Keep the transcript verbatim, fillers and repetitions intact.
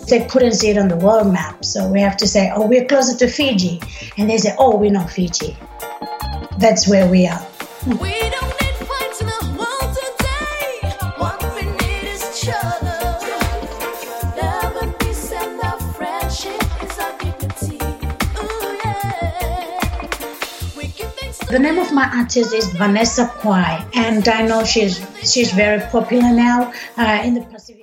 They couldn't see it on the world map, so we have to say, oh, we're closer to Fiji. And they say, oh, we're not Fiji. That's where we are. We don't need fights in the world today. What we need is each other. Love and peace and our friendship is our dignity. Ooh, yeah. We give thanks to The name of my artist is Vanessa Kwai, and I know she's she's very popular now uh, in the Pacific.